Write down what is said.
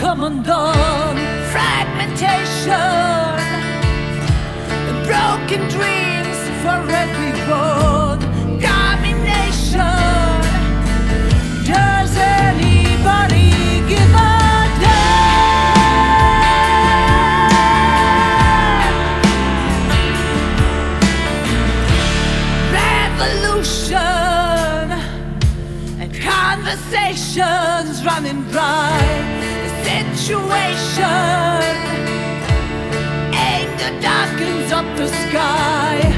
come undone. Fragmentation, broken dreams for everyone. Domination, does anybody give a damn? Revolution and conversations running dry. The situation, anger darkens up the sky.